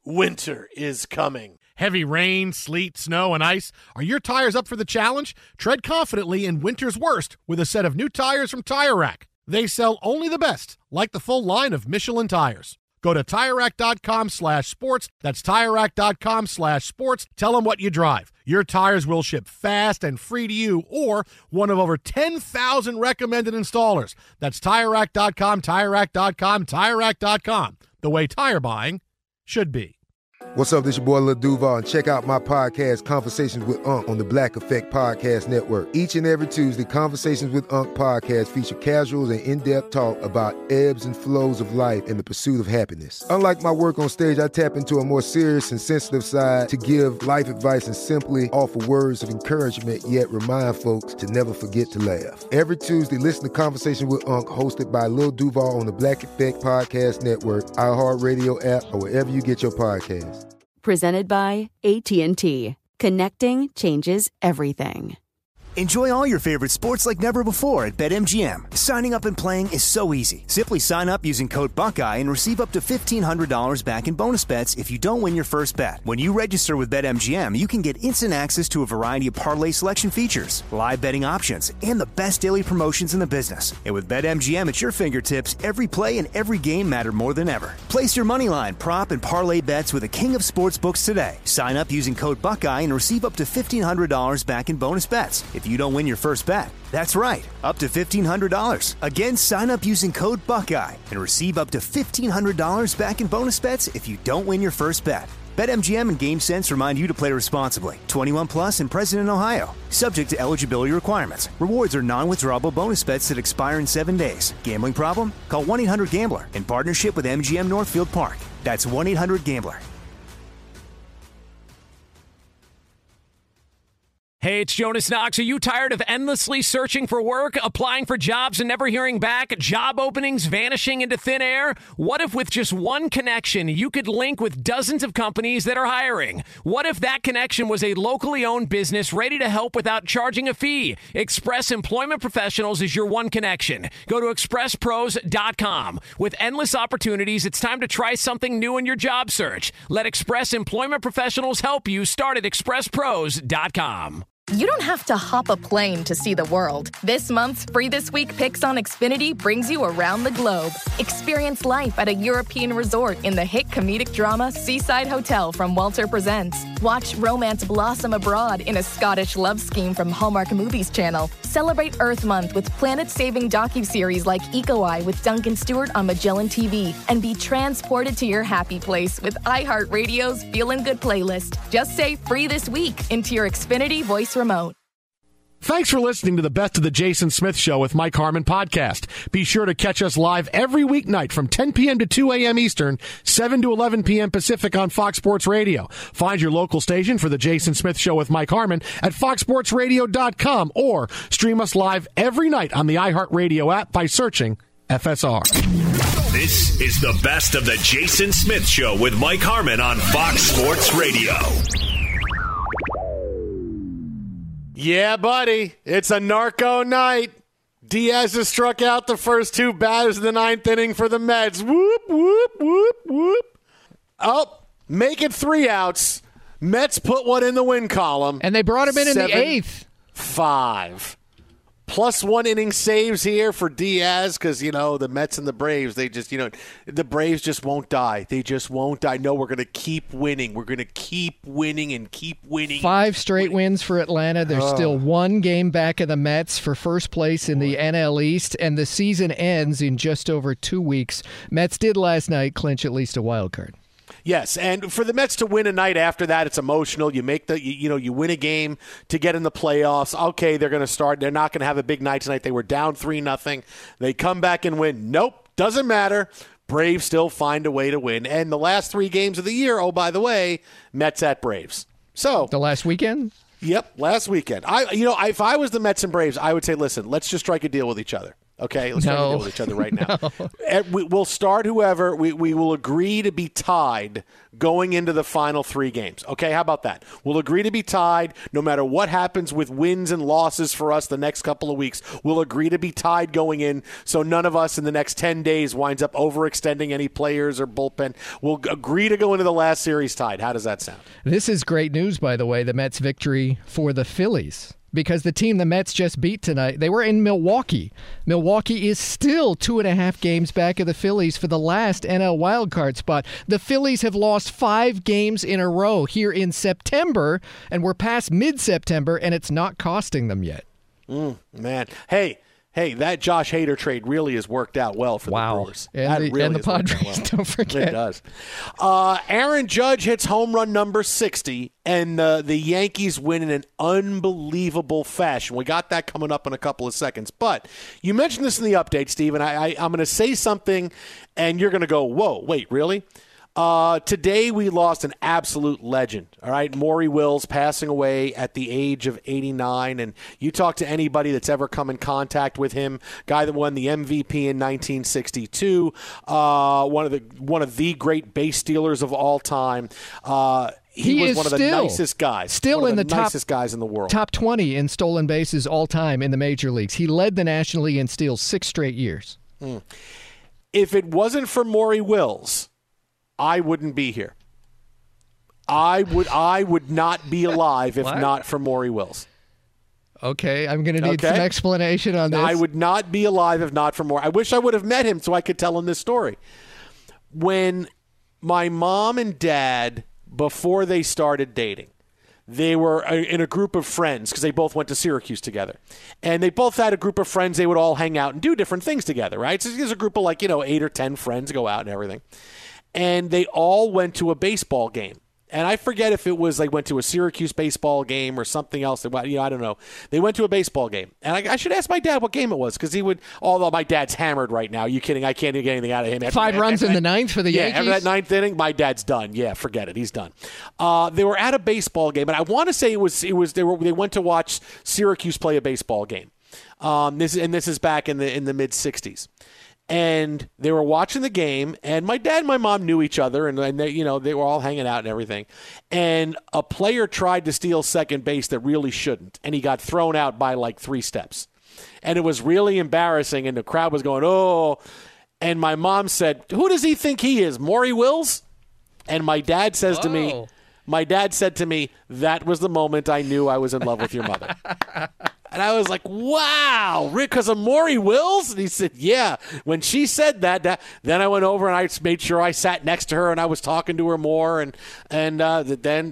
winter is coming. Heavy rain, sleet, snow, and ice. Are your tires up for the challenge? Tread confidently in winter's worst with a set of new tires from Tire Rack. They sell only the best, like the full line of Michelin tires. Go to TireRack.com/sports. That's TireRack.com/sports. Tell them what you drive. Your tires will ship fast and free to you or one of over 10,000 recommended installers. That's TireRack.com, TireRack.com, TireRack.com. The way tire buying should be. What's up, this your boy Lil Duval, and check out my podcast, Conversations with Unc, on the Black Effect Podcast Network. Each and every Tuesday, Conversations with Unc podcast feature casual and in-depth talk about ebbs and flows of life and the pursuit of happiness. Unlike my work on stage, I tap into a more serious and sensitive side to give life advice and simply offer words of encouragement, yet remind folks to never forget to laugh. Every Tuesday, listen to Conversations with Unc, hosted by Lil Duval on the Black Effect Podcast Network, iHeartRadio app, or wherever you get your podcasts. Presented by AT&T. Connecting changes everything. Enjoy all your favorite sports like never before at BetMGM. Signing up and playing is so easy. Simply sign up using code Buckeye and receive up to $1,500 back in bonus bets if you don't win your first bet. When you register with BetMGM, you can get instant access to a variety of parlay selection features, live betting options, and the best daily promotions in the business. And with BetMGM at your fingertips, every play and every game matter more than ever. Place your moneyline, prop, and parlay bets with the king of sportsbooks today. Sign up using code Buckeye and receive up to $1,500 back in bonus bets if you don't win your first bet. That's right, up to $1,500. Again, sign up using code Buckeye and receive up to $1,500 back in bonus bets if you don't win your first bet. BetMGM and GameSense remind you to play responsibly. 21 plus and present in Ohio. Subject to eligibility requirements. Rewards are non-withdrawable bonus bets that expire in 7 days. Gambling problem? Call 1-800-GAMBLER in partnership with MGM Northfield Park. That's 1-800-GAMBLER. Hey, it's Jonas Knox. Are you tired of endlessly searching for work, applying for jobs and never hearing back, job openings vanishing into thin air? What if with just one connection, you could link with dozens of companies that are hiring? What if that connection was a locally owned business ready to help without charging a fee? Express Employment Professionals is your one connection. Go to expresspros.com. With endless opportunities, it's time to try something new in your job search. Let Express Employment Professionals help you. Start at expresspros.com. You don't have to hop a plane to see the world. This month's Free This Week Picks on Xfinity brings you around the globe. Experience life at a European resort in the hit comedic drama Seaside Hotel from Walter Presents. Watch romance blossom abroad in a Scottish love scheme from Hallmark Movies Channel. Celebrate Earth Month with planet-saving docuseries like Eco Eye with Duncan Stewart on Magellan TV. And be transported to your happy place with iHeartRadio's Feelin' Good playlist. Just say Free This Week into your Xfinity voice remote. Thanks for listening to the Best of the Jason Smith Show with Mike Harmon podcast. Be sure to catch us live every weeknight from 10 p.m. to 2 a.m. Eastern, 7 to 11 p.m. Pacific on Fox Sports Radio. Find your local station for the Jason Smith Show with Mike Harmon at foxsportsradio.com or stream us live every night on the iHeartRadio app by searching FSR. This is the Best of the Jason Smith Show with Mike Harmon on Fox Sports Radio. Yeah, buddy. It's a narco night. Diaz has struck out the first two batters of the ninth inning for the Mets. Whoop, whoop, whoop, whoop. Oh, make it 3 outs. Mets put one in the win column. And they brought him in the 8th. 5. Plus 1 inning saves here for Diaz because, the Mets and the Braves, they just, the Braves just won't die. They just won't die. No, we're going to keep winning. We're going to keep winning and keep winning. 5 straight wins for Atlanta. They're still 1 game back of the Mets for first place in the NL East, and the season ends in just over 2 weeks. Mets did last night clinch at least a wild card. Yes, and for the Mets to win a night after that, it's emotional. You make you win a game to get in the playoffs. Okay, they're going to start. They're not going to have a big night tonight. They were down 3-0. They come back and win. Nope, doesn't matter. Braves still find a way to win. And the last 3 games of the year, oh, by the way, Mets at Braves. So the last weekend? Yep, last weekend. If I was the Mets and Braves, I would say, listen, let's just strike a deal with each other. Okay, let's try to deal with each other right now. We'll start whoever. We will agree to be tied going into the final 3 games. Okay, how about that? We'll agree to be tied no matter what happens with wins and losses for us the next couple of weeks. We'll agree to be tied going in so none of us in the next 10 days winds up overextending any players or bullpen. We'll agree to go into the last series tied. How does that sound? This is great news, by the way, the Mets' victory for the Phillies. Because the team the Mets just beat tonight, they were in Milwaukee. Milwaukee is still 2.5 games back of the Phillies for the last NL wildcard spot. The Phillies have lost 5 games in a row here in September, and we're past mid-September, and it's not costing them yet. Man. Hey, that Josh Hader trade really has worked out well for the Brewers. And the Padres, don't forget. It does. Aaron Judge hits home run number 60, and the Yankees win in an unbelievable fashion. We got that coming up in a couple of seconds. But you mentioned this in the update, Steve, and I'm going to say something, and you're going to go, whoa, wait, really? Today we lost an absolute legend, all right? Maury Wills passing away at the age of 89, and you talk to anybody that's ever come in contact with him, guy that won the MVP in 1962, one of the great base stealers of all time. He was one of the nicest guys. Still in the nicest guys in the world. Top 20 in stolen bases all time in the major leagues. He led the National League in steals 6 straight years. If it wasn't for Maury Wills, I wouldn't be here. I would not be alive if not for Maury Wills. Okay, I'm going to need some explanation on this. I would not be alive if not for Maury. I wish I would have met him so I could tell him this story. When my mom and dad, before they started dating, they were in a group of friends because they both went to Syracuse together. And they both had a group of friends. They would all hang out and do different things together, right? So there's a group of 8 or 10 friends go out and everything. And they all went to a baseball game. And I forget if it was they went to a Syracuse baseball game or something else. I don't know. They went to a baseball game. And I should ask my dad what game it was because he would, although my dad's hammered right now. Are you kidding? I can't get anything out of him. 5 runs in the 9th for the Yankees? Yeah, after that 9th inning, my dad's done. Yeah, forget it. He's done. They were at a baseball game. And I want to say they went to watch Syracuse play a baseball game. This is back in the mid-'60s. And they were watching the game, and my dad and my mom knew each other, and they were all hanging out and everything. And a player tried to steal second base that really shouldn't, and he got thrown out by 3 steps. And it was really embarrassing, and the crowd was going, oh. And my mom said, who does he think he is, Maury Wills? And my dad said to me, that was the moment I knew I was in love with your mother. And I was like, wow, Rick, because of Maury Wills? And he said, yeah. When she said that, then I went over and I made sure I sat next to her and I was talking to her more. And then, then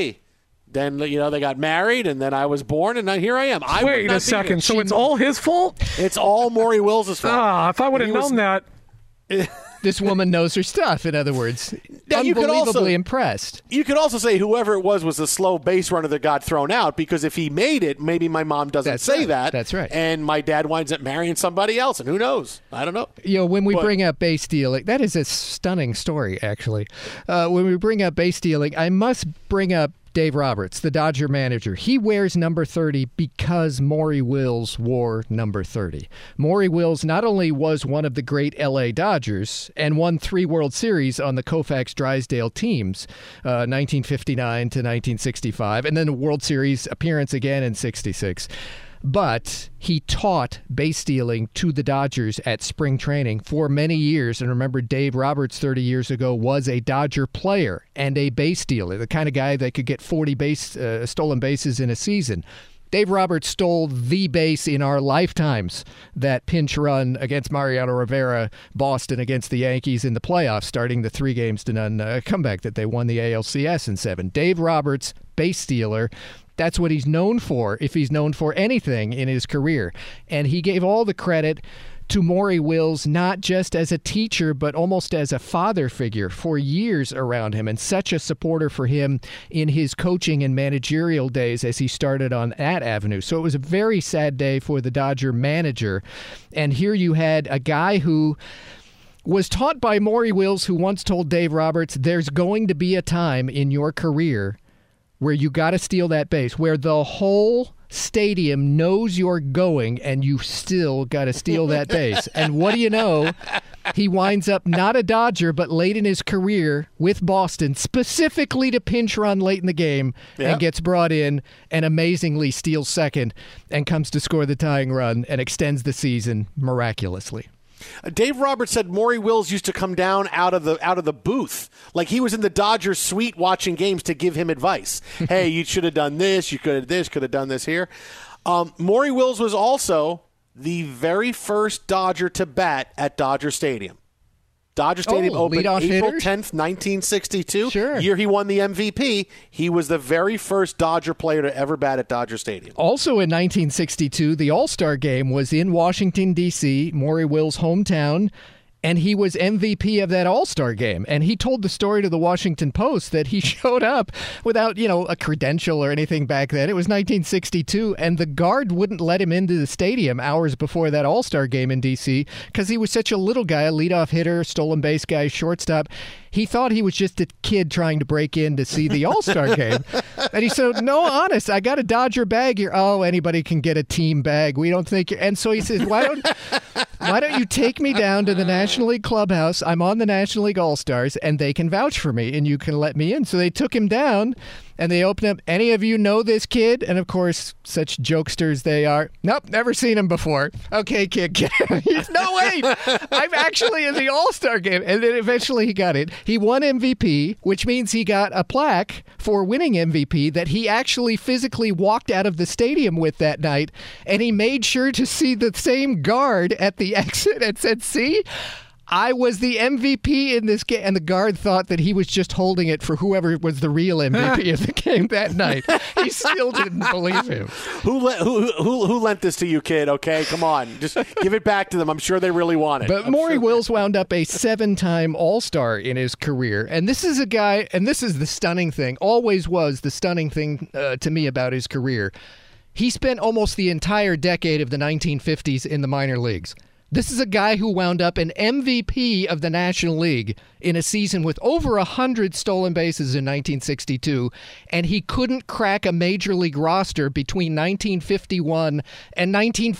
they got married and then I was born and now here I am. Wait a second. So it's all his fault? It's all Maury Wills' fault. If I would have known that. This woman knows her stuff, in other words. Unbelievably impressed. You could also say whoever it was a slow base runner that got thrown out, because if he made it, maybe my mom doesn't say that. That's right. And my dad winds up marrying somebody else, and who knows? I don't know. When we bring up base stealing, that is a stunning story, actually. When we bring up base stealing, I must bring up Dave Roberts, the Dodger manager. He wears number 30 because Maury Wills wore number 30. Maury Wills not only was one of the great L.A. Dodgers and won 3 World Series on the Koufax Drysdale teams, 1959 to 1965, and then a World Series appearance again in 66. But he taught base stealing to the Dodgers at spring training for many years. And remember, Dave Roberts 30 years ago was a Dodger player and a base stealer, the kind of guy that could get 40 stolen bases in a season. Dave Roberts stole the base in our lifetimes, that pinch run against Mariano Rivera, Boston against the Yankees in the playoffs, starting the 3-0 comeback that they won the ALCS in 7. Dave Roberts, base stealer. That's what he's known for, if he's known for anything in his career. And he gave all the credit to Maury Wills, not just as a teacher, but almost as a father figure for years around him, and such a supporter for him in his coaching and managerial days as he started on that avenue. So it was a very sad day for the Dodger manager. And here you had a guy who was taught by Maury Wills, who once told Dave Roberts, there's going to be a time in your career where you got to steal that base, where the whole stadium knows you're going, and you still got to steal that base. And what do you know? He winds up not a Dodger, but late in his career with Boston, specifically to pinch run late in the game, and gets brought in and amazingly steals second and comes to score the tying run and extends the season miraculously. Dave Roberts said Maury Wills used to come down out of the booth, like he was in the Dodgers suite watching games to give him advice. Hey, you should have done this. You could have done this here. Maury Wills was also the very first Dodger to bat at Dodger Stadium. Dodger Stadium opened April 10th, 1962. Sure. Year he won the MVP. He was the very first Dodger player to ever bat at Dodger Stadium. Also in 1962, the All-Star Game was in Washington, D.C., Maury Wills' hometown, and he was MVP of that All-Star Game. And he told the story to the Washington Post that he showed up without, a credential or anything back then. It was 1962, and the guard wouldn't let him into the stadium hours before that All-Star Game in D.C. because he was such a little guy, a leadoff hitter, stolen base guy, shortstop. He thought he was just a kid trying to break in to see the All-Star Game. And he said, no, honest, I got a Dodger bag here. Oh, anybody can get a team bag. We don't think you're... And so he says, why don't you take me down to the National League clubhouse? I'm on the National League All-Stars, and they can vouch for me, and you can let me in. So they took him down, and they opened up, any of you know this kid? And, of course, such jokesters they are. Nope, never seen him before. Okay, kid, get him. No, wait, I'm actually in the All-Star Game. And then eventually he got it. He won MVP, which means he got a plaque for winning MVP that he actually physically walked out of the stadium with that night, and he made sure to see the same guard at the exit and said, see? I was the MVP in this game. And the guard thought that he was just holding it for whoever was the real MVP of the game that night. He still didn't believe him. Who lent this to you, kid? Okay, come on. Just give it back to them. I'm sure they really want it. But Maury Wills wound up a 7-time All-Star in his career. And this is a guy, and this is the stunning thing, always was the stunning thing to me about his career. He spent almost the entire decade of the 1950s in the minor leagues. This is a guy who wound up an MVP of the National League in a season with over 100 stolen bases in 1962, and he couldn't crack a major league roster between 1951 and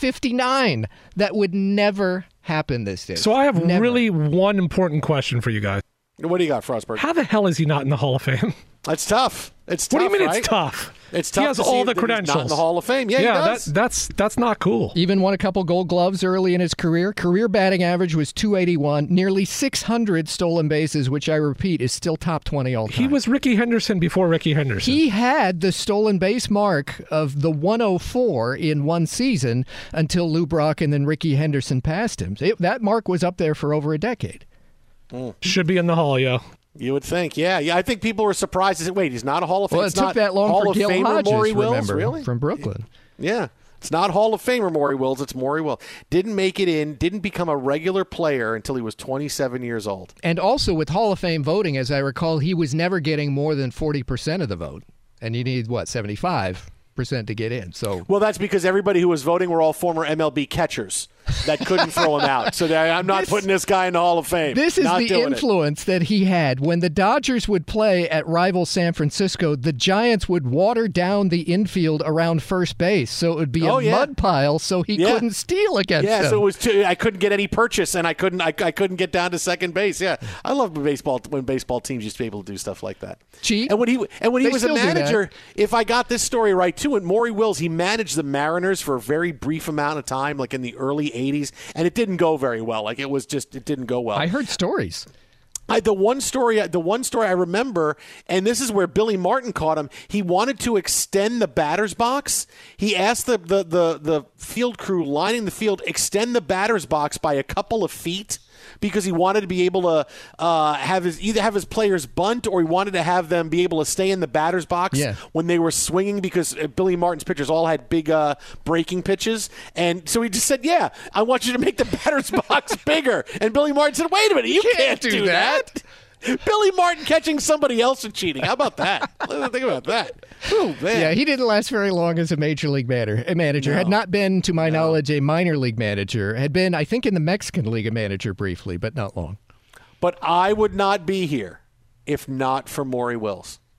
1959. That would never happen this day. So I have really one important question for you guys. What do you got, Frostberg? How the hell is he not in the Hall of Fame? That's tough. It's tough. What do you mean right? it's tough? It's tough. He has to all see the credentials. Not in the Hall of Fame. Yeah, he does. That's not cool. Even won a couple Gold Gloves early in his career. Career batting average was .281. Nearly 600 stolen bases, which I repeat is still top 20 all time. He was Ricky Henderson before Ricky Henderson. He had the stolen base mark of the 104 in one season until Lou Brock and then Ricky Henderson passed him. That mark was up there for over a decade. Should be in the Hall, yo. You would think, yeah. I think people were surprised. They said, wait, he's not a Hall of Fame. Well, it took that long for Gil Hodges, Maury Wills, remember, really? from Brooklyn. Yeah. It's not Hall of Famer Maury Wills. It's Maury Wills. Didn't make it in, didn't become a regular player until he was 27 years old. And also with Hall of Fame voting, as I recall, he was never getting more than 40% of the vote. And you need, 75% to get in. So well, that's because everybody who was voting were all former MLB catchers that couldn't throw him out. So I'm not putting this guy in the Hall of Fame. This is not the influence that he had. When the Dodgers would play at rival San Francisco, the Giants would water down the infield around first base, so it would be a mud pile, so he couldn't steal against them. Yeah, so it was I couldn't get any purchase, and I couldn't get down to second base. Yeah, I love when baseball teams used to be able to do stuff like that. Cheat. And when he was a manager, if I got this story right too, and Maury Wills, he managed the Mariners for a very brief amount of time, like in the early 80s, and it didn't go very well. Like it didn't go well. I heard stories. The one story I remember, and this is where Billy Martin caught him. He wanted to extend the batter's box. He asked the field crew lining the field extend the batter's box by a couple of feet, because he wanted to be able to have his players bunt, or he wanted to have them be able to stay in the batter's box when they were swinging, because Billy Martin's pitchers all had big breaking pitches. And so he just said, yeah, I want you to make the batter's box bigger. And Billy Martin said, wait a minute, you can't do that. Billy Martin catching somebody else and cheating. How about that? Think about that. Ooh, man. Yeah, he didn't last very long as a major league manager. No. Had not been, to my knowledge, a minor league manager. Had been, I think, in the Mexican League a manager briefly, but not long. But I would not be here if not for Maury Wills.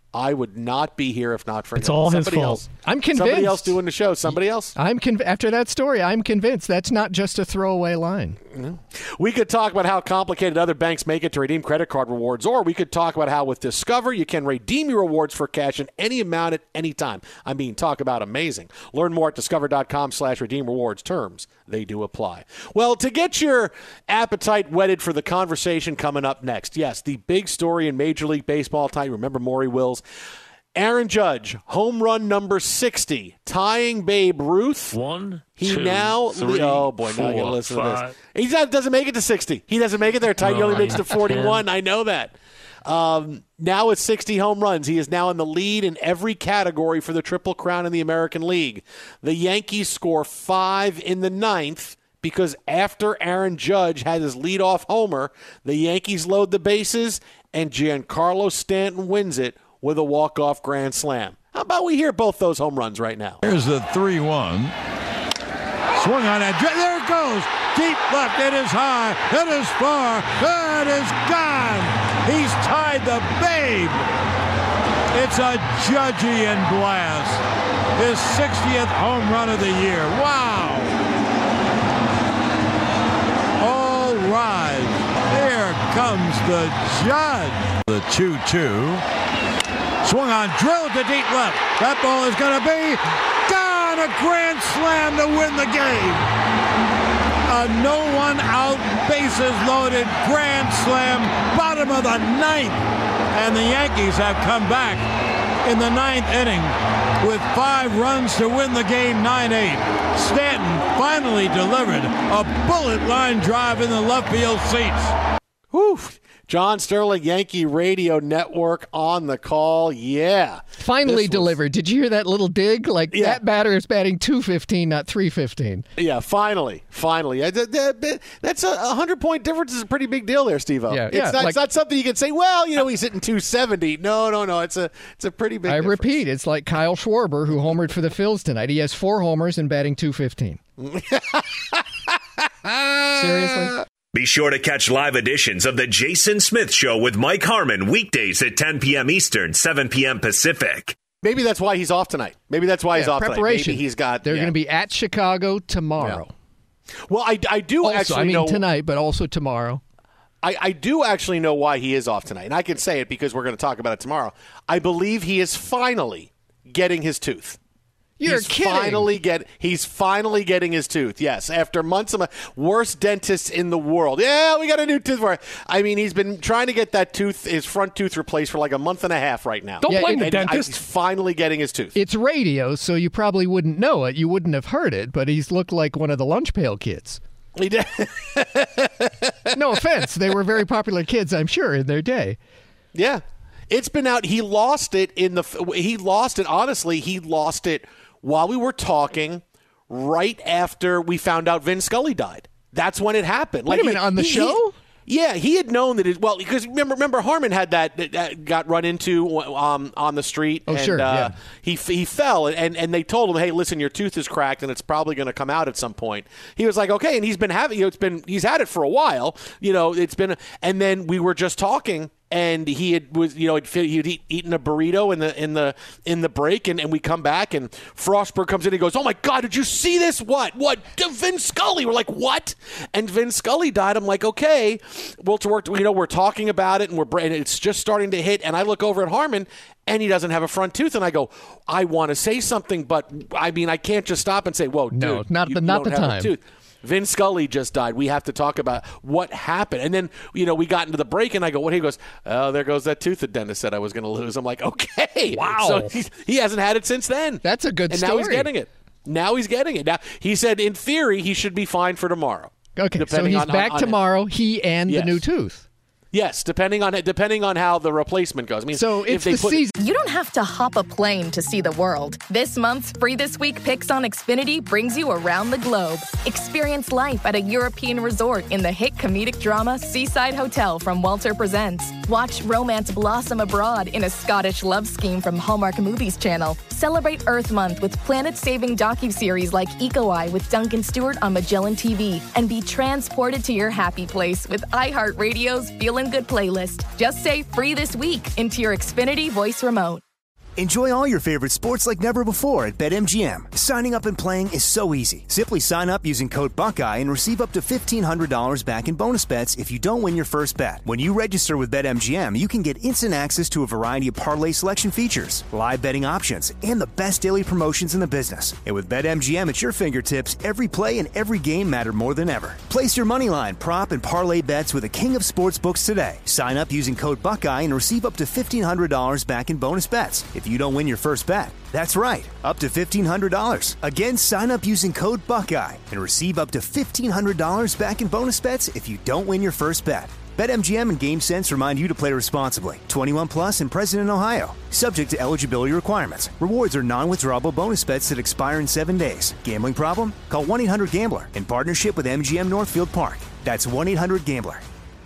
I would not be here if not for him. It's all his Somebody fault. else. I'm convinced. Somebody else doing the show. Somebody else. After that story, I'm convinced that's not just a throwaway line. We could talk about how complicated other banks make it to redeem credit card rewards, or we could talk about how with Discover you can redeem your rewards for cash in any amount at any time. I mean, talk about amazing. Learn more at discover.com/redeem rewards. Terms, they do apply. Well, to get your appetite whetted for the conversation coming up next, yes, the big story in Major League Baseball tonight. Remember Maury Wills. Aaron Judge, home run number 60, tying Babe Ruth. He now, oh boy, now you listen to this. He doesn't make it to 60. He doesn't make it there. Ty, he only makes it to 41. I know that. Now it's 60 home runs. He is now in the lead in every category for the Triple Crown in the American League. The Yankees score 5 in the 9th because after Aaron Judge had his leadoff homer, the Yankees load the bases and Giancarlo Stanton wins it with a walk-off grand slam. How about we hear both those home runs right now? Here's the 3-1. Swung on that. There it goes. Deep left. It is high. It is far. It is gone. He's tied the Babe. It's a Judgian blast. His 60th home run of the year. Wow. All rise. Here comes the Judge. The 2-2. Swung on, drilled to deep left. That ball is going to be gone. A grand slam to win the game. A no one out, bases loaded grand slam, bottom of the 9th. And the Yankees have come back in the 9th inning with 5 runs to win the game 9-8. Stanton finally delivered a bullet line drive in the left field seats. Whew. John Sterling, Yankee Radio Network on the call. Yeah. Finally delivered. Did you hear that little dig? That batter is batting .215, not .315. Yeah, finally. That's a 100-point difference is a pretty big deal there, Steve-O. Yeah, it's not something you can say, well, he's hitting .270. No. It's a pretty big difference. Repeat, it's like Kyle Schwarber, who homered for the Phils tonight. He has 4 homers and batting .215. Seriously? Be sure to catch live editions of The Jason Smith Show with Mike Harmon weekdays at 10 p.m. Eastern, 7 p.m. Pacific. Maybe that's why he's off tonight. Maybe that's why he's off preparation. Tonight. Maybe he's got. They're going to be at Chicago tomorrow. Yeah. Well, I do also, actually know tonight, but also tomorrow. I do actually know why he is off tonight, and I can say it because we're going to talk about it tomorrow. I believe he is finally getting his tooth. You're kidding. He's finally getting his tooth. Yes, after months of worst dentists in the world. Yeah, we got a new tooth for it. I mean, he's been trying to get that tooth, his front tooth replaced for like a month and a half right now. Don't blame the dentist. He's finally getting his tooth. It's radio, so you probably wouldn't know it. You wouldn't have heard it, but he's looked like one of the lunch pail kids. He did. No offense. They were very popular kids, I'm sure, in their day. Yeah. It's been out. He lost it honestly, he lost it while we were talking right after we found out Vin Scully died. That's when it happened. Wait a minute, on the show? He had known that because remember Harmon had that got run into on the street. Oh, and, sure. Yeah. He fell, and they told him, hey, listen, your tooth is cracked, and it's probably going to come out at some point. He was like, okay, and he's been having, he's had it for a while. And then we were just talking. And he'd eaten a burrito in the break, and we come back, and Frostberg comes in and goes, "Oh my God, did you see this? What? Vin Scully?" We're like, "What?" And Vin Scully died. I'm like, "Okay, well, we're talking about it, and it's just starting to hit." And I look over at Harmon, and he doesn't have a front tooth, and I go, "I want to say something, but I mean, I can't just stop and say, whoa, dude, no, not the time." Vin Scully just died. We have to talk about what happened. And then, we got into the break, and I go, what? He goes, oh, there goes that tooth the dentist said I was going to lose. I'm like, okay. Wow. So he hasn't had it since then. That's a good story. And now he's getting it. Now, he said, in theory, he should be fine for tomorrow. Okay, so he's back tomorrow, he and the new tooth. Yes, depending on how the replacement goes. I mean, so it's the season. You don't have to hop a plane to see the world. This month's Free This Week Picks on Xfinity brings you around the globe. Experience life at a European resort in the hit comedic drama Seaside Hotel from Walter Presents. Watch romance blossom abroad in a Scottish love scheme from Hallmark Movies Channel. Celebrate Earth Month with planet-saving docuseries like Eco Eye with Duncan Stewart on Magellan TV. And be transported to your happy place with iHeartRadio's Feelin' Good playlist. Just say free this week into your Xfinity voice remote. Enjoy all your favorite sports like never before at BetMGM. Signing up and playing is so easy. Simply sign up using code Buckeye and receive up to $1,500 back in bonus bets if you don't win your first bet. When you register with BetMGM, you can get instant access to a variety of parlay selection features, live betting options, and the best daily promotions in the business. And with BetMGM at your fingertips, every play and every game matter more than ever. Place your moneyline, prop, and parlay bets with the king of sportsbooks today. Sign up using code Buckeye and receive up to $1,500 back in bonus bets if you don't win your first bet. That's right, up to $1,500. Again, sign up using code Buckeye and receive up to $1,500 back in bonus bets if you don't win your first bet. BetMGM and GameSense remind you to play responsibly. 21 plus and present in Ohio. Subject to eligibility requirements. Rewards are non-withdrawable bonus bets that expire in 7 days. Gambling problem? Call 1-800-GAMBLER in partnership with MGM Northfield Park. That's 1-800-GAMBLER.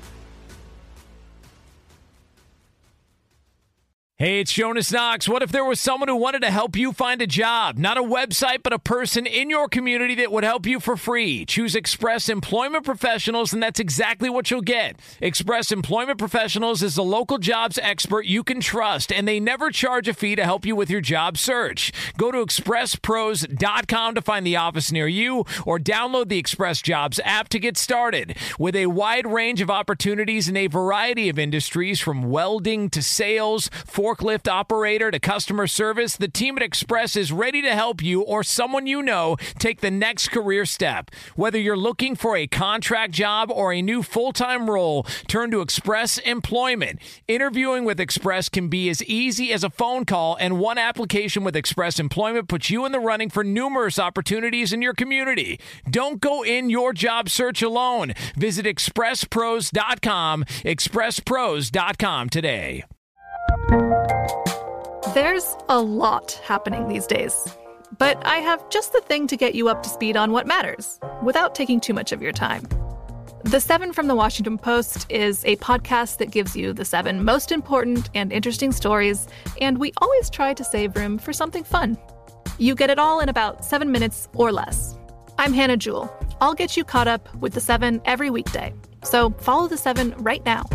Hey, it's Jonas Knox. What if there was someone who wanted to help you find a job? Not a website, but a person in your community that would help you for free. Choose Express Employment Professionals, and that's exactly what you'll get. Express Employment Professionals is the local jobs expert you can trust, and they never charge a fee to help you with your job search. Go to expresspros.com to find the office near you, or download the Express Jobs app to get started. With a wide range of opportunities in a variety of industries, from welding to sales, forklift operator to customer service, the team at Express is ready to help you or someone you know take the next career step. Whether you're looking for a contract job or a new full-time role, turn to Express Employment. Interviewing with Express can be as easy as a phone call, and one application with Express Employment puts you in the running for numerous opportunities in your community. Don't go in your job search alone. Visit expresspros.com, expresspros.com today. There's a lot happening these days, but I have just the thing to get you up to speed on what matters without taking too much of your time. The 7 from the Washington Post is a podcast that gives you the 7 most important and interesting stories, and we always try to save room for something fun. You get it all in about 7 minutes or less. I'm Hannah Jewell. I'll get you caught up with the 7 every weekday. So follow the 7 right now.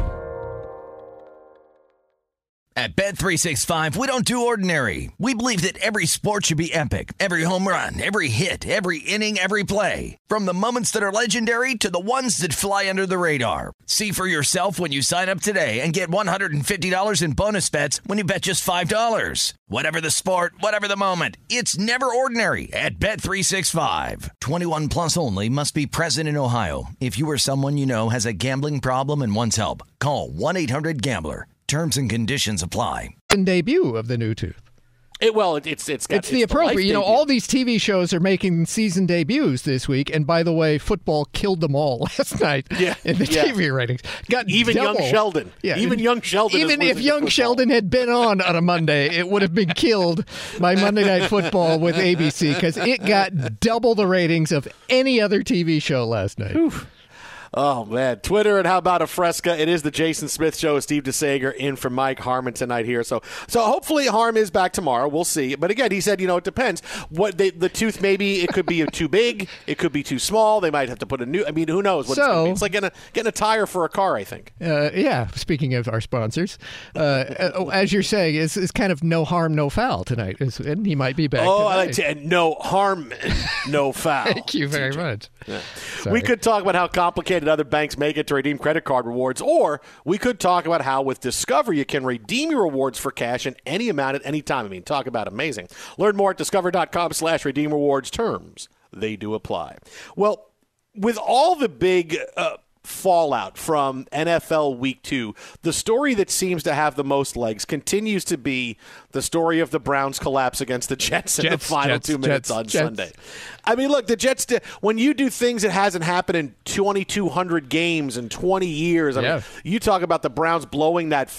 At Bet365, we don't do ordinary. We believe that every sport should be epic. Every home run, every hit, every inning, every play. From the moments that are legendary to the ones that fly under the radar. See for yourself when you sign up today and get $150 in bonus bets when you bet just $5. Whatever the sport, whatever the moment, it's never ordinary at Bet365. 21 plus only. Must be present in Ohio. If you or someone you know has a gambling problem and wants help, call 1-800-GAMBLER. Terms and conditions apply. Debut of the new tooth. It's the appropriate. All these TV shows are making season debuts this week, and by the way, football killed them all last night in the TV ratings. Even young Sheldon. Yeah. Even young Sheldon. Even if young Sheldon had been on a Monday, it would have been killed by Monday Night Football with ABC because it got double the ratings of any other TV show last night. Oof. Oh, man. Twitter and How About a Fresca. It is the Jason Smith Show. Steve DeSager in for Mike Harmon tonight here. So hopefully Harm is back tomorrow. We'll see. But again, he said, it depends. The tooth, maybe it could be too big. It could be too small. They might have to put a new. I mean, who knows what it's going to be. It's like getting a tire for a car, I think. Speaking of our sponsors, as you're saying, it's kind of no harm, no foul tonight. And he might be back tonight. I like to. No harm, no foul. Thank you very much. Yeah. We could talk about how complicated other banks make it to redeem credit card rewards, or we could talk about how with Discover you can redeem your rewards for cash in any amount at any time. I mean, talk about amazing. Learn more at discover.com/redeem rewards. Terms, they do apply. Well, with all the big fallout from NFL Week 2, the story that seems to have the most legs continues to be the story of the Browns' collapse against the Jets in the final 2 minutes on Sunday. I mean, look, the Jets, when you do things that hasn't happened in 2,200 games in 20 years, I mean, you talk about the Browns blowing that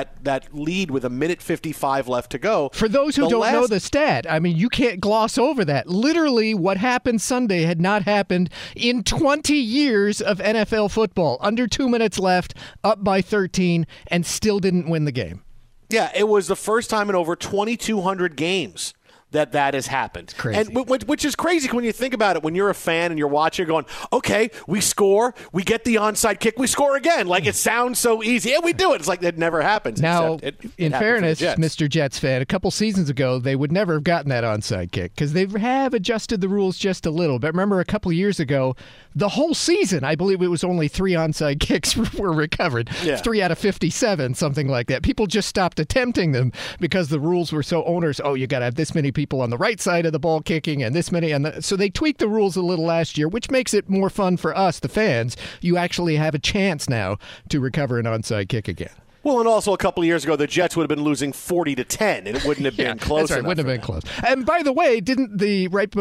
lead with 1:55 left to go. For those who don't know the stat, I mean, you can't gloss over that. Literally, what happened Sunday had not happened in 20 years of NFL NFL football. Under 2 minutes left, up by 13, and still didn't win the game. Yeah, it was the first time in over 2,200 games that has happened. Crazy. And which is crazy when you think about it. When you're a fan and you're watching, you're going, okay, we score, we get the onside kick, we score again. Like, it sounds so easy. Yeah, we do it. It's like that never happens. Now, in fairness, Jets. Mr. Jets fan, a couple seasons ago, they would never have gotten that onside kick because they have adjusted the rules just a little. But remember, a couple years ago, the whole season, I believe it was only 3 onside kicks were recovered. Yeah. 3 out of 57, something like that. People just stopped attempting them because the rules were so onerous. Oh, you got to have this many people on the right side of the ball kicking and this many. So they tweaked the rules a little last year, which makes it more fun for us, the fans. You actually have a chance now to recover an onside kick again. Well, and also a couple of years ago, the Jets would have been losing 40-10, and it wouldn't have been close. That's right, wouldn't have been close. And by the way, right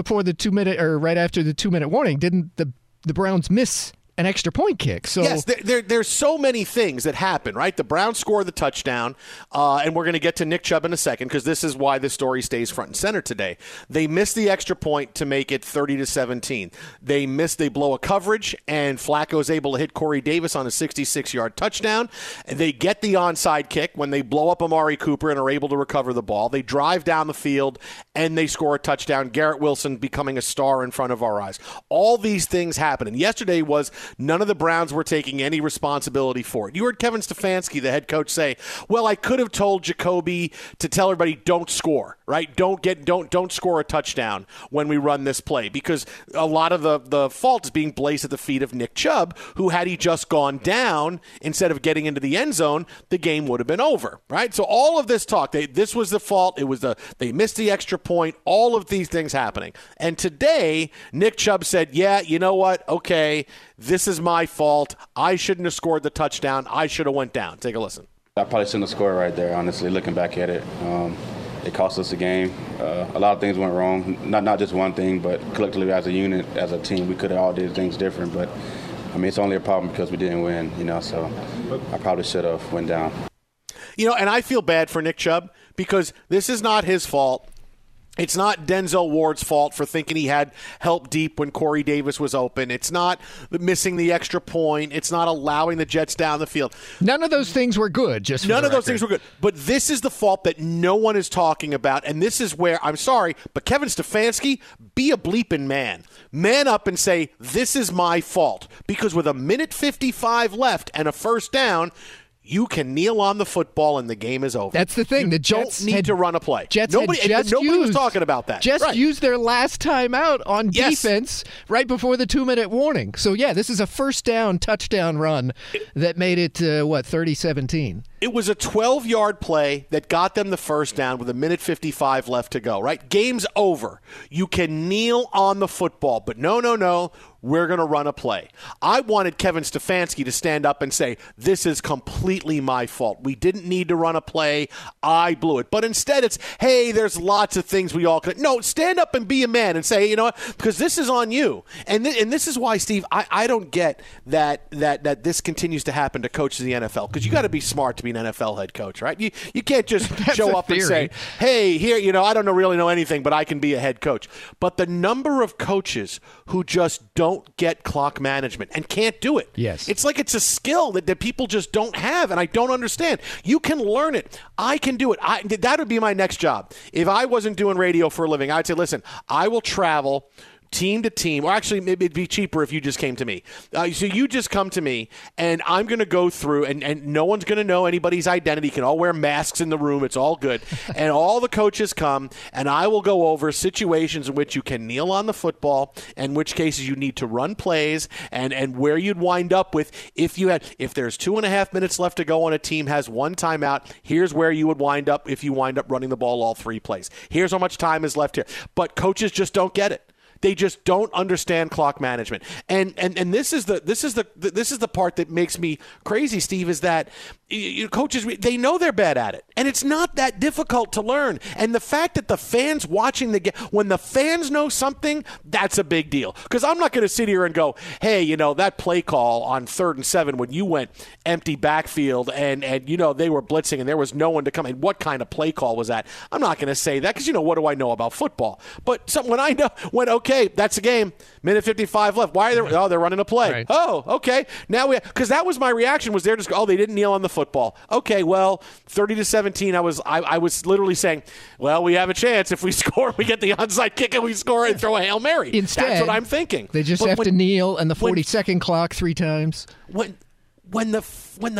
after the 2 minute warning, didn't the Browns miss an extra point kick? So yes, there's so many things that happen, right? The Browns score the touchdown, and we're going to get to Nick Chubb in a second because this is why this story stays front and center today. They miss the extra point to make it 30-17. They blow a coverage, and Flacco's able to hit Corey Davis on a 66-yard touchdown. They get the onside kick when they blow up Amari Cooper and are able to recover the ball. They drive down the field, and they score a touchdown. Garrett Wilson becoming a star in front of our eyes. All these things happen, and yesterday was none of the Browns were taking any responsibility for it. You heard Kevin Stefanski, the head coach, say, well, I could have told Jacoby to tell everybody don't score, right? Don't score a touchdown when we run this play, because a lot of the fault is being placed at the feet of Nick Chubb, who had he just gone down instead of getting into the end zone, the game would have been over, right? So all of this talk, this was the fault. They missed the extra point, all of these things happening. And today, Nick Chubb said, yeah, you know what? Okay, this is my fault. I shouldn't have scored the touchdown. I should have went down. Take a listen. I probably shouldn't have scored right there, honestly, looking back at it. It cost us the game. A lot of things went wrong, not just one thing, but collectively as a unit, as a team, we could have all did things different. But, I mean, it's only a problem because we didn't win, so I probably should have went down. And I feel bad for Nick Chubb because this is not his fault. It's not Denzel Ward's fault for thinking he had help deep when Corey Davis was open. It's not missing the extra point. It's not allowing the Jets down the field. None of those things were good. None of those things were good. But this is the fault that no one is talking about, and this is where, I'm sorry, but Kevin Stefanski, be a bleeping man. Man up and say, this is my fault. Because with 1:55 left and a first down, you can kneel on the football and the game is over. That's the thing. You the Jets don't need to run a play. Nobody was talking about that. Just used their last time out on defense right before the 2 minute warning. So, yeah, this is a first down touchdown run that made it, 30-17. It was a 12-yard play that got them the first down with 1:55 left to go, right? Game's over. You can kneel on the football, but no. We're going to run a play. I wanted Kevin Stefanski to stand up and say, this is completely my fault. We didn't need to run a play. I blew it. But instead it's, hey, there's lots of things we all could. No, stand up and be a man and say, you know what, because this is on you. And this is why, Steve, I don't get that this continues to happen to coaches in the NFL, because you got to be smart to be an NFL head coach, right? You can't just show up and say, hey, here, I don't really know anything, but I can be a head coach. But the number of coaches who just don't get clock management and can't do it. Yes. It's like it's a skill that people just don't have, and I don't understand. You can learn it. I can do it. That would be my next job. If I wasn't doing radio for a living, I'd say, listen, I will travel team to team, or actually maybe it'd be cheaper if you just came to me. So you just come to me, and I'm going to go through, and no one's going to know anybody's identity. You can all wear masks in the room. It's all good. And all the coaches come, and I will go over situations in which you can kneel on the football, in which cases you need to run plays, and where you'd wind up with if there's 2.5 minutes left to go and a team has one timeout, here's where you would wind up if you wind up running the ball all 3 plays. Here's how much time is left here. But coaches just don't get it. They just don't understand clock management, and this is the part that makes me crazy, Steve. Is that coaches, they know they're bad at it, and it's not that difficult to learn. And the fact that the fans watching the game, when the fans know something, that's a big deal. Because I'm not going to sit here and go, hey, that play call on 3rd and 7 when you went empty backfield and they were blitzing and there was no one to come in. What kind of play call was that? I'm not going to say that because what do I know about football? But when I know Okay, that's a game. Minute 55 left. Why are they? Oh, they're running a play. Right. Oh, okay. Now because that was my reaction. Was they're just they didn't kneel on the football. Okay, well, 30-17. I was literally saying, well, we have a chance if we score. We get the onside kick and we score and throw a Hail Mary. Instead, that's what I'm thinking. They just have to kneel and the 40-second clock 3 times. When the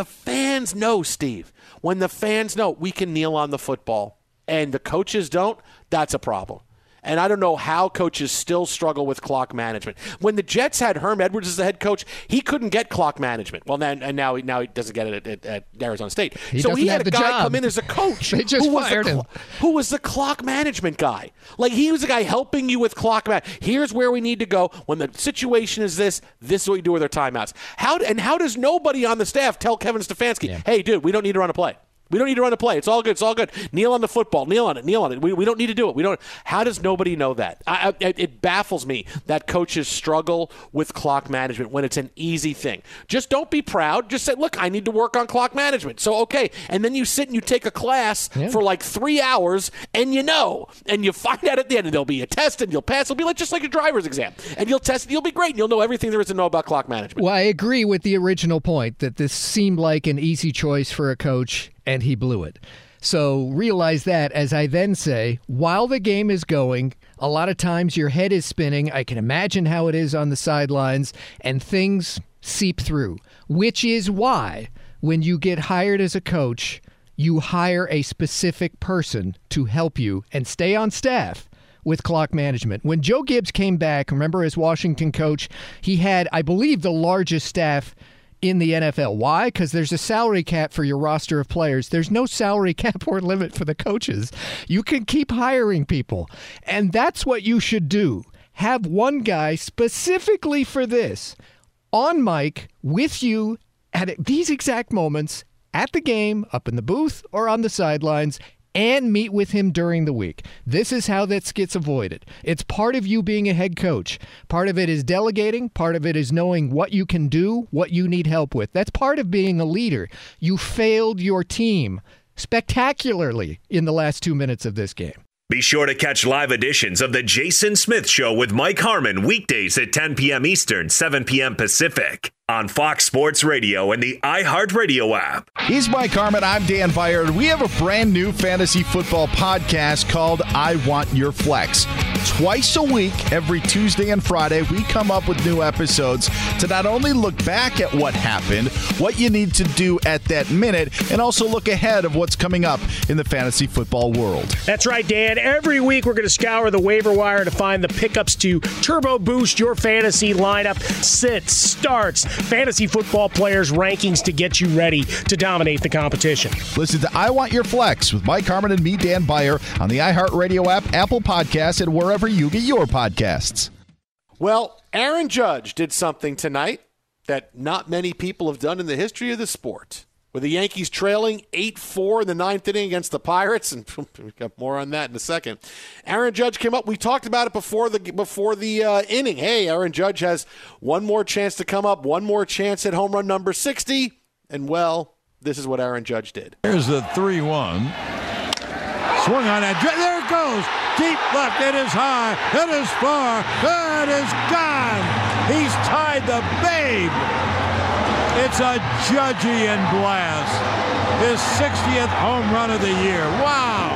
fans know, Steve, when the fans know we can kneel on the football and the coaches don't, that's a problem. And I don't know how coaches still struggle with clock management. When the Jets had Herm Edwards as the head coach, he couldn't get clock management. Well, now he doesn't get it at Arizona State. So he had a guy come in as a coach. They just fired him. Who was the clock management guy? Like, he was the guy helping you with clock management. Here's where we need to go. When the situation is this is what you do with our timeouts. How does nobody on the staff tell Kevin Stefanski, hey, dude, we don't need to run a play? We don't need to run a play. It's all good. It's all good. Kneel on the football. Kneel on it. Kneel on it. We don't need to do it. We don't. How does nobody know that? It baffles me that coaches struggle with clock management when it's an easy thing. Just don't be proud. Just say, look, I need to work on clock management. So, okay. And then you sit and you take a class for like 3 hours and and you find out at the end and there'll be a test and you'll pass. It'll be just like a driver's exam. And you'll test and you'll be great and you'll know everything there is to know about clock management. Well, I agree with the original point that this seemed like an easy choice for a coach, and he blew it. So realize that as I then say, while the game is going, a lot of times your head is spinning. I can imagine how it is on the sidelines, and things seep through, which is why when you get hired as a coach, you hire a specific person to help you and stay on staff with clock management. When Joe Gibbs came back, remember, as Washington coach, he had, I believe, the largest staff in the NFL. Why? Because there's a salary cap for your roster of players. There's no salary cap or limit for the coaches. You can keep hiring people. And that's what you should do. Have one guy specifically for this on mic with you at these exact moments at the game, up in the booth or on the sidelines, and meet with him during the week. This is how that gets avoided. It's part of you being a head coach. Part of it is delegating. Part of it is knowing what you can do, what you need help with. That's part of being a leader. You failed your team spectacularly in the last 2 minutes of this game. Be sure to catch live editions of The Jason Smith Show with Mike Harmon weekdays at 10 p.m. Eastern, 7 p.m. Pacific on Fox Sports Radio and the iHeartRadio app. He's Mike Harmon. I'm Dan Byer. We have a brand new fantasy football podcast called I Want Your Flex. Twice a week, every Tuesday and Friday, we come up with new episodes to not only look back at what happened, what you need to do at that minute, and also look ahead of what's coming up in the fantasy football world. That's right, Dan. Every week, we're going to scour the waiver wire to find the pickups to turbo boost your fantasy lineup, sits, starts, fantasy football players' rankings to get you ready to dominate the competition. Listen to I Want Your Flex with Mike Harmon and me, Dan Byer, on the iHeartRadio app, Apple Podcasts, and wherever you get your podcasts. Well, Aaron Judge did something tonight that not many people have done in the history of the sport. With the Yankees trailing 8-4 in the ninth inning against the Pirates, and we've got more on that in a second. Aaron Judge came up. We talked about it before the inning. Hey, Aaron Judge has one more chance to come up, one more chance at home run number 60. And, well, this is what Aaron Judge did. Here's the 3-1. Swung on that. There it goes. Deep left. It is high. It is far. It is gone. He's tied the babe. It's a Judgian blast. His 60th home run of the year. Wow.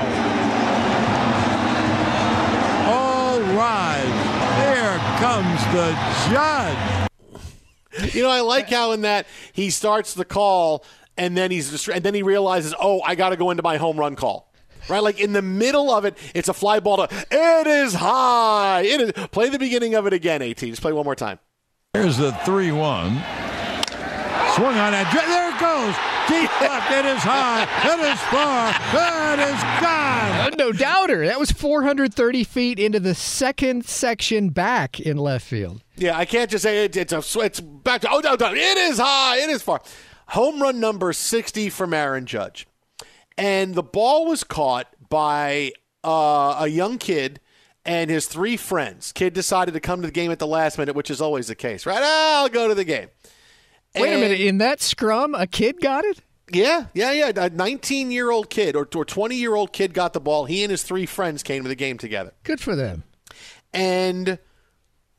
All rise. Here comes the Judge. You know, I like how in that he starts the call and then he realizes, oh, I got to go into my home run call. Right, like in the middle of it, it's a fly ball to. It is high. It is. Play the beginning of it again, AT. Just play one more time. Here's the 3-1. Swung on that. There it goes. Deep left. It is high. It is far. It is gone. No doubter. That was 430 feet into the second section back in left field. Yeah, I can't just say it's back to. Oh, no. It is high. It is far. Home run number 60 from Aaron Judge. And the ball was caught by a young kid and his 3 friends. Kid decided to come to the game at the last minute, which is always the case, right? I'll go to the game. Wait a minute. In that scrum, a kid got it? Yeah. A 19-year-old kid or 20-year-old kid got the ball. He and his 3 friends came to the game together. Good for them. And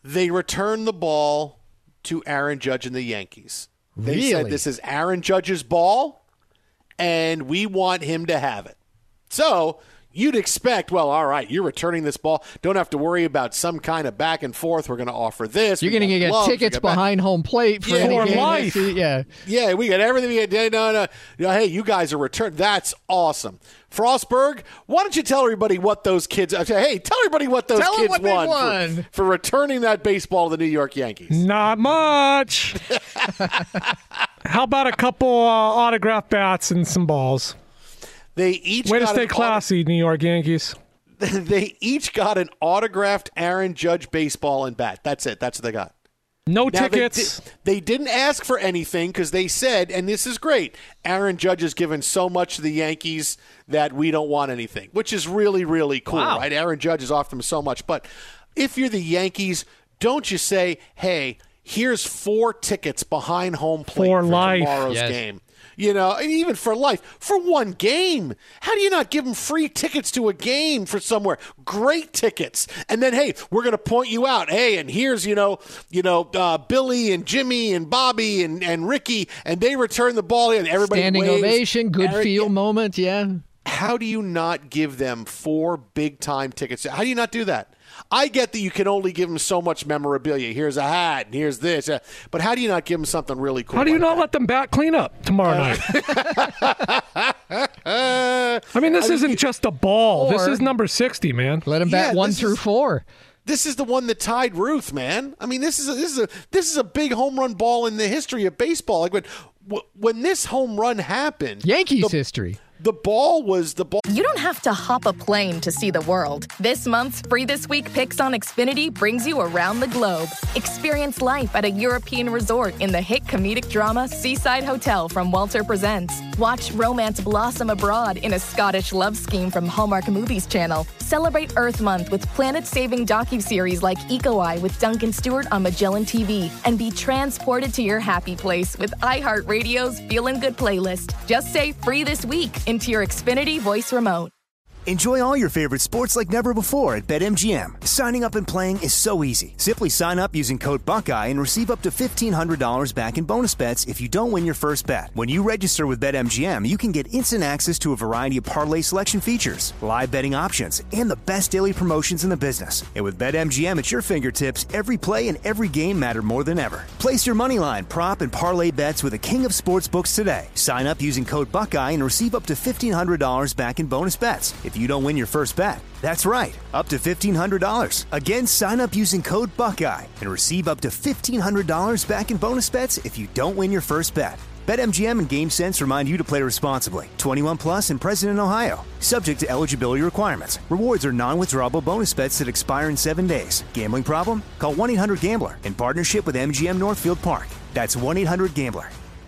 They returned the ball to Aaron Judge and the Yankees. They Really? said this is Aaron Judge's ball, and we want him to have it. So you'd expect, well, all right, you're returning this ball. Don't have to worry about some kind of back and forth. We're going to offer this. You're going to get tickets behind home plate for any game. Life. Yeah, we got everything. No. Hey, you guys are returned. That's awesome. Frostberg, why don't you tell everybody what those kids – hey, tell everybody what those kids won for returning that baseball to the New York Yankees. Not much. How about a couple autograph bats and some balls? They each Way to got stay classy, New York Yankees. They each got an autographed Aaron Judge baseball and bat. That's it. That's what they got. No tickets. They didn't ask for anything because they said, and this is great, Aaron Judge has given so much to the Yankees that we don't want anything, which is really, really cool, right? Aaron Judge has offered them so much. But if you're the Yankees, don't you say, hey, here's 4 tickets behind home plate for tomorrow's game. And even for life, for one game. How do you not give them free tickets to a game for somewhere? Great tickets. And then, hey, we're going to point you out. Hey, and here's, Billy and Jimmy and Bobby and Ricky, and they return the ball in. Everybody standing waves. ovation, good feel moment, How do you not give them 4 big-time tickets? How do you not do that? I get that you can only give them so much memorabilia. Here's a hat, and here's this. But how do you not give them something really cool? How do you not let them bat clean up tomorrow night? This isn't just a ball. This is number 60, man. Let them bat 1 through 4. This is the one that tied Ruth, man. This is a big home run ball in the history of baseball. Like when this home run happened, Yankees history. The ball was the ball. You don't have to hop a plane to see the world. This month's Free This Week Picks on Xfinity brings you around the globe. Experience life at a European resort in the hit comedic drama Seaside Hotel from Walter Presents. Watch romance blossom abroad in a Scottish love scheme from Hallmark Movies Channel. Celebrate Earth Month with planet-saving docuseries like Eco Eye with Duncan Stewart on Magellan TV. And be transported to your happy place with iHeartRadio's Feelin' Good playlist. Just say Free This Week into your Xfinity voice remote. Enjoy all your favorite sports like never before at BetMGM. Signing up and playing is so easy. Simply sign up using code Buckeye and receive up to $1,500 back in bonus bets if you don't win your first bet. When you register with BetMGM, you can get instant access to a variety of parlay selection features, live betting options, and the best daily promotions in the business. And with BetMGM at your fingertips, every play and every game matter more than ever. Place your moneyline, prop, and parlay bets with the king of sportsbooks today. Sign up using code Buckeye and receive up to $1,500 back in bonus bets if you don't win your first bet. That's right, up to $1,500. Again, sign up using code Buckeye and receive up to $1,500 back in bonus bets if you don't win your first bet. BetMGM and GameSense remind you to play responsibly. 21 plus and present in Ohio. Subject to eligibility requirements. Rewards are non-withdrawable bonus bets that expire in 7 days. Gambling problem? Call 1-800-GAMBLER in partnership with MGM Northfield Park. That's 1-800-GAMBLER.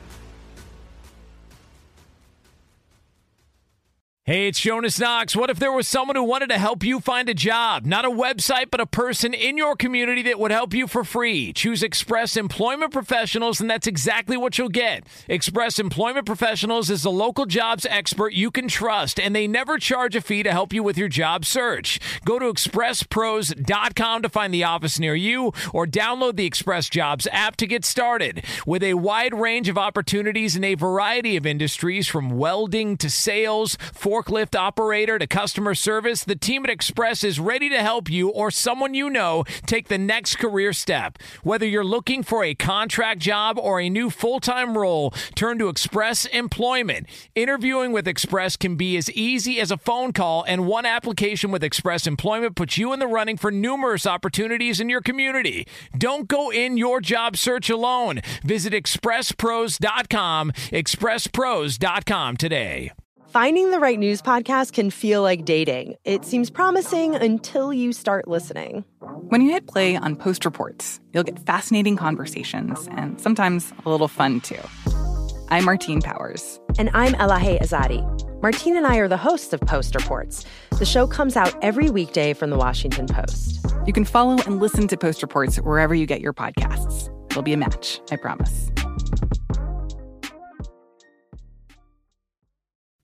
Hey, it's Jonas Knox. What if there was someone who wanted to help you find a job? Not a website, but a person in your community that would help you for free. Choose Express Employment Professionals, and that's exactly what you'll get. Express Employment Professionals is the local jobs expert you can trust, and they never charge a fee to help you with your job search. Go to expresspros.com to find the office near you, or download the Express Jobs app to get started. With a wide range of opportunities in a variety of industries, from welding to sales, forklift operator to customer service, the team at Express is ready to help you or someone you know take the next career step. Whether you're looking for a contract job or a new full-time role, turn to Express Employment. Interviewing with Express can be as easy as a phone call, and one application with Express Employment puts you in the running for numerous opportunities in your community. Don't go in your job search alone. Visit expresspros.com, expresspros.com today. Finding the right news podcast can feel like dating. It seems promising until you start listening. When you hit play on Post Reports, you'll get fascinating conversations and sometimes a little fun, too. I'm Martine Powers. And I'm Elahe Azadi. Martine and I are the hosts of Post Reports. The show comes out every weekday from The Washington Post. You can follow and listen to Post Reports wherever you get your podcasts. It'll be a match, I promise.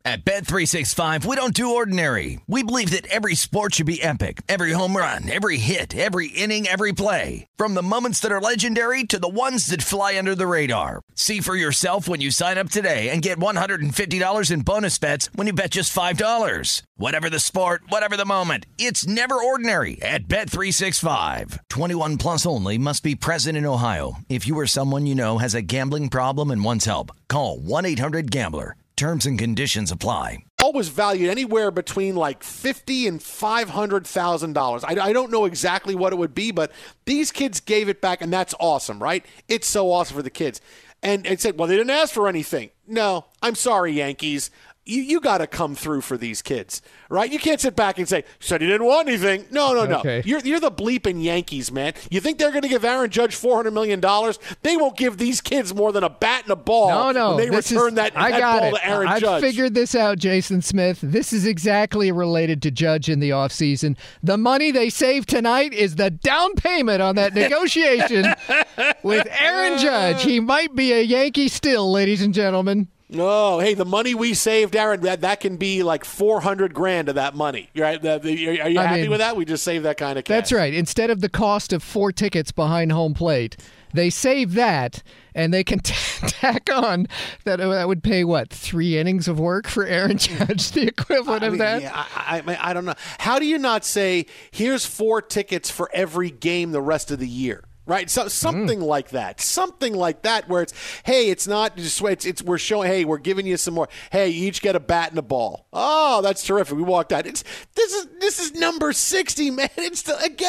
At Bet365, we don't do ordinary. We believe that every sport should be epic. Every home run, every hit, every inning, every play. From the moments that are legendary to the ones that fly under the radar. See for yourself when you sign up today and get $150 in bonus bets when you bet just $5. Whatever the sport, whatever the moment, it's never ordinary at Bet365. 21 plus only. Must be present in Ohio. If you or someone you know has a gambling problem and wants help, call 1-800-GAMBLER. Terms and conditions apply. Always valued anywhere between like $50,000 and $500,000. I don't know exactly what it would be, but these kids gave it back, and that's awesome, right? It's so awesome for the kids. And it said, well, they didn't ask for anything. No, I'm sorry, Yankees. You got to come through for these kids, right? You can't sit back and say, said he didn't want anything. No. Okay. You're the bleeping Yankees, man. You think they're going to give Aaron Judge $400 million? They won't give these kids more than a bat and a ball No. when they return that ball to Aaron Judge. I've figured this out, Jason Smith. This is exactly related to Judge in the offseason. The money they saved tonight is the down payment on that negotiation with Aaron Judge. He might be a Yankee still, ladies and gentlemen. No, hey, the money we saved, Aaron, that can be like $400,000 of that money. Right? Are you happy with that? We just saved that kind of cash. That's right. Instead of the cost of 4 tickets behind home plate, they save that, and they can tack on that would pay, 3 innings of work for Aaron Judge, the equivalent of that? Yeah, I don't know. How do you not say, here's 4 tickets for every game the rest of the year? Right, so something like that, where it's, hey, it's not just we're showing, hey, we're giving you some more. Hey, you each get a bat and a ball. Oh, that's terrific. We walked out. This is number 60, man. It's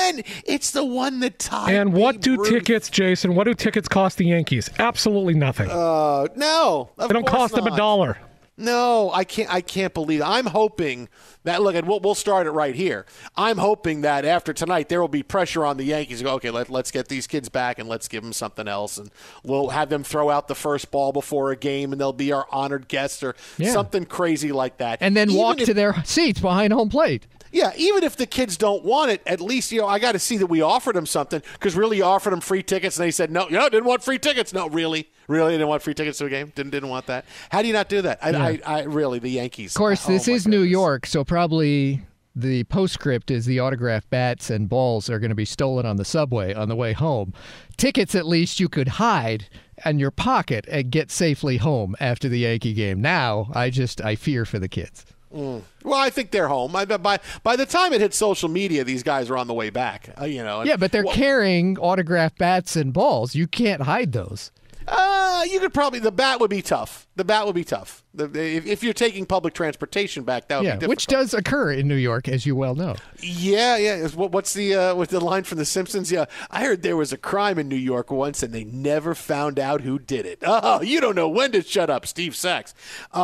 the one that tied. And what do Ruth. tickets, Jason? What do tickets cost the Yankees? Absolutely nothing. No, they don't cost them $1. No, I can't believe it. I'm hoping that, look, and we'll start it right here. I'm hoping that after tonight there will be pressure on the Yankees to go, okay, let's get these kids back and let's give them something else, and we'll have them throw out the first ball before a game, and they'll be our honored guests or something crazy like that. And then walk to their seats behind home plate. Yeah, even if the kids don't want it, at least, I got to see that we offered them something, because really offered them free tickets, and they said, no, didn't want free tickets. No, really? Really didn't want free tickets to a game? Didn't want that? How do you not do that? I really, the Yankees. Of course, this is New York, so probably the postscript is the autographed bats and balls are going to be stolen on the subway on the way home. Tickets, at least, you could hide in your pocket and get safely home after the Yankee game. Now, I fear for the kids. Well, I think they're home. By the time it hits social media, these guys are on the way back. Yeah, but they're carrying autographed bats and balls. You can't hide those. You could probably. The bat would be tough. If you're taking public transportation back, that would be difficult. Which does occur in New York, as you well know. Yeah. What's with the line from The Simpsons? Yeah, I heard there was a crime in New York once, and they never found out who did it. Oh, you don't know when to shut up, Steve Sachs.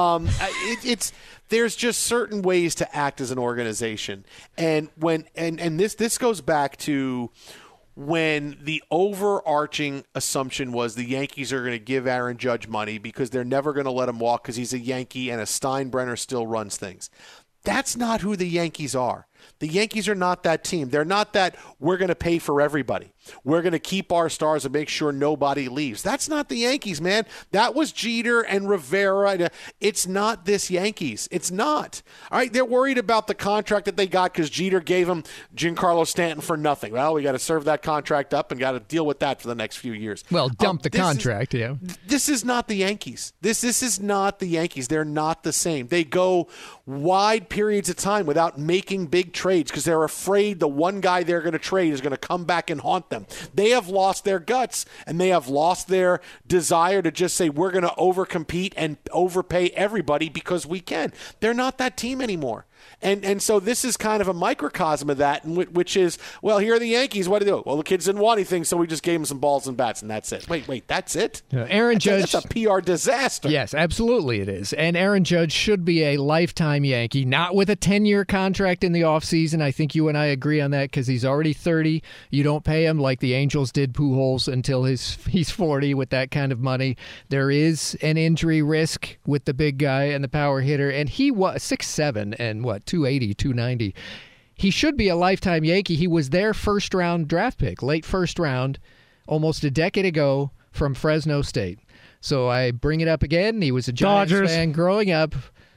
There's just certain ways to act as an organization, and this goes back to when the overarching assumption was the Yankees are going to give Aaron Judge money because they're never going to let him walk because he's a Yankee and a Steinbrenner still runs things. That's not who the Yankees are. The Yankees are not that team. They're not that we're going to pay for everybody. We're going to keep our stars and make sure nobody leaves. That's not the Yankees, man. That was Jeter and Rivera. It's not this Yankees. It's not. All right, they're worried about the contract that they got because Jeter gave them Giancarlo Stanton for nothing. Well, we got to serve that contract up and got to deal with that for the next few years. Well, dump the contract, yeah. This is not the Yankees. This is not the Yankees. They're not the same. They go wide periods of time without making big trades because they're afraid the one guy they're going to trade is going to come back and haunt them. They have lost their guts, and they have lost their desire to just say, we're going to overcompete and overpay everybody because we can. They're not that team anymore. And so this is kind of a microcosm of that, which is, well, here are the Yankees. What do they do? Well, the kids didn't want anything, so we just gave them some balls and bats, and that's it. Wait, that's it? Aaron Judge. That's a PR disaster. Yes, absolutely it is. And Aaron Judge should be a lifetime Yankee, not with a 10-year contract in the offseason. I think you and I agree on that because he's already 30. You don't pay him like the Angels did Pujols until he's 40 with that kind of money. There is an injury risk with the big guy and the power hitter, and he was 6'7" and 280, 290. He should be a lifetime Yankee. He was their first-round draft pick, late first round, almost a decade ago from Fresno State. So I bring it up again. He was a Giants fan growing up.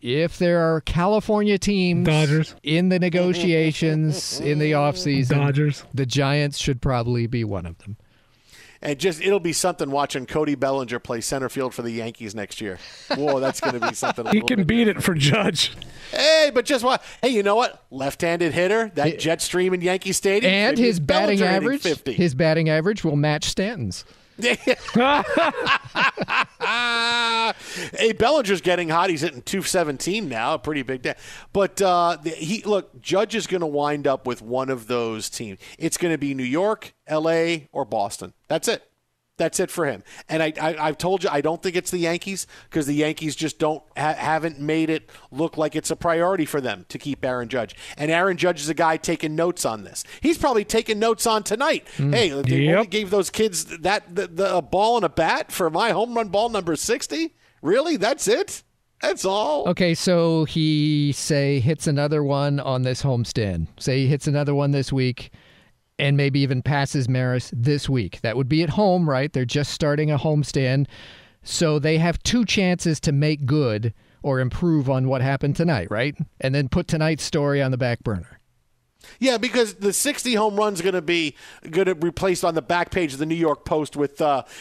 if there are California teams Dodgers in the negotiations in the offseason, Dodgers, the Giants should probably be one of them. And it'll be something watching Cody Bellinger play center field for the Yankees next year. Whoa, that's going to be something. He can beat it for Judge. Hey, but just what? Hey, you know what? Left-handed hitter, that jet stream in Yankee Stadium. And his batting Bellinger average, will match Stanton's. Hey, Bellinger's getting hot. He's hitting 217 now, a pretty big day. But Judge is going to wind up with one of those teams. It's going to be New York, L.A., or Boston. That's it. That's it for him. And I've told you, I don't think it's the Yankees because the Yankees just haven't made it look like it's a priority for them to keep Aaron Judge. And Aaron Judge is a guy taking notes on this. He's probably taking notes on tonight. Hey, they only gave those kids a ball and a bat for my home run ball number 60? Really? That's it? That's all? Okay, so he, hits another one on this homestand. Say he hits another one this week. And maybe even passes Maris this week. That would be at home, right? They're just starting a homestand. So they have 2 chances to make good or improve on what happened tonight, right? And then put tonight's story on the back burner. Yeah, because the 60 home run's going to be replaced on the back page of the New York Post with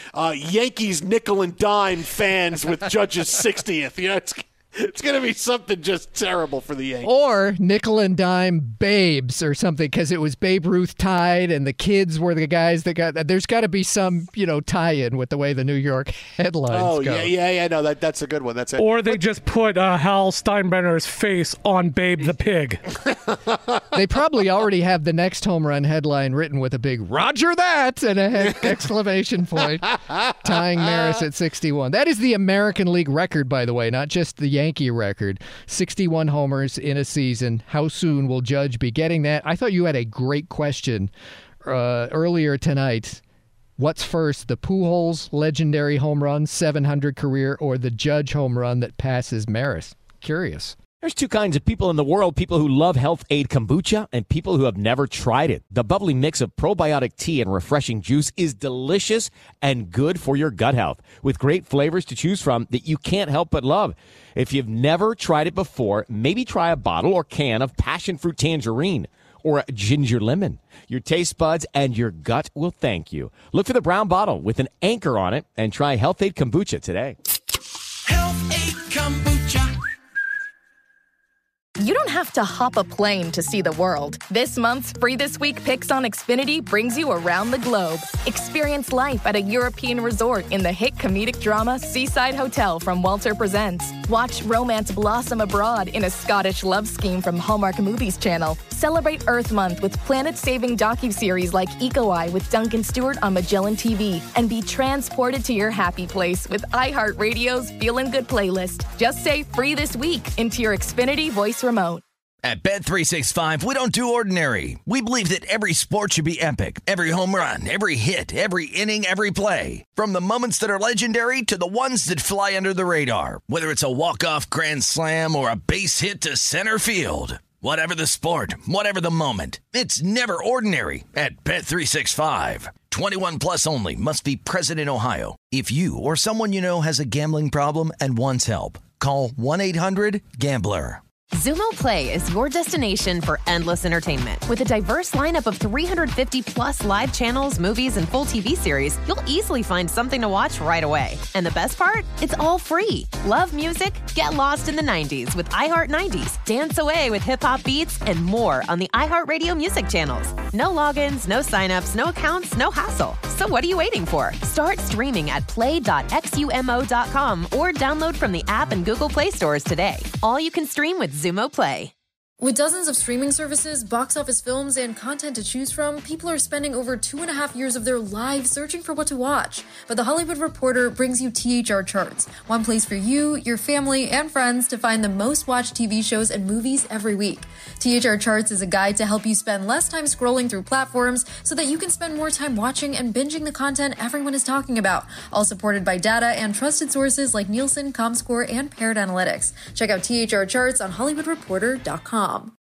Yankees nickel and dime fans with Judge's 60th. You know, it's going to be something just terrible for the Yankees. Or nickel and dime babes or something because it was Babe Ruth tied and the kids were the guys that got – there's got to be some, tie-in with the way the New York headlines go. Yeah. No, that's a good one. That's it. Or they just put Hal Steinbrenner's face on Babe the Pig. They probably already have the next home run headline written with a big Roger that and an exclamation point tying Maris at 61. That is the American League record, by the way, not just the Yankee record. 61 homers in a season. How soon will Judge be getting that? I thought you had a great question earlier tonight. What's first, the Pujols legendary home run, 700 career, or the Judge home run that passes Maris? Curious. There's 2 kinds of people in the world, people who love Health Aid Kombucha and people who have never tried it. The bubbly mix of probiotic tea and refreshing juice is delicious and good for your gut health, with great flavors to choose from that you can't help but love. If you've never tried it before, maybe try a bottle or can of passion fruit tangerine or a ginger lemon. Your taste buds and your gut will thank you. Look for the brown bottle with an anchor on it and try Health Aid Kombucha today. Health Aid Kombucha. You don't have to hop a plane to see the world. This month's Free This Week Picks on Xfinity brings you around the globe. Experience life at a European resort in the hit comedic drama Seaside Hotel from Walter Presents. Watch romance blossom abroad in a Scottish love scheme from Hallmark Movies Channel. Celebrate Earth Month with planet-saving docuseries like Eco Eye with Duncan Stewart on Magellan TV. And be transported to your happy place with iHeartRadio's Feelin' Good playlist. Just say Free This Week into your Xfinity voice remote. At Bet365, we don't do ordinary. We believe that every sport should be epic. Every home run, every hit, every inning, every play. From the moments that are legendary to the ones that fly under the radar. Whether it's a walk-off grand slam or a base hit to center field. Whatever the sport, whatever the moment. It's never ordinary at Bet365. 21 plus only. Must be present in Ohio. If you or someone you know has a gambling problem and wants help, call 1-800-GAMBLER. Xumo Play is your destination for endless entertainment. With a diverse lineup of 350 plus live channels, movies, and full TV series, you'll easily find something to watch right away. And the best part? It's all free. Love music? Get lost in the 90s with iHeart 90s, dance away with hip-hop beats, and more on the iHeartRadio music channels. No logins, no signups, no accounts, no hassle. So what are you waiting for? Start streaming at play.xumo.com or download from the app and Google Play stores today. All you can stream with Xumo Play. With dozens of streaming services, box office films, and content to choose from, people are spending over 2.5 years of their lives searching for what to watch. But The Hollywood Reporter brings you THR Charts, one place for you, your family, and friends to find the most watched TV shows and movies every week. THR Charts is a guide to help you spend less time scrolling through platforms so that you can spend more time watching and binging the content everyone is talking about, all supported by data and trusted sources like Nielsen, Comscore, and Paired Analytics. Check out THR Charts on HollywoodReporter.com.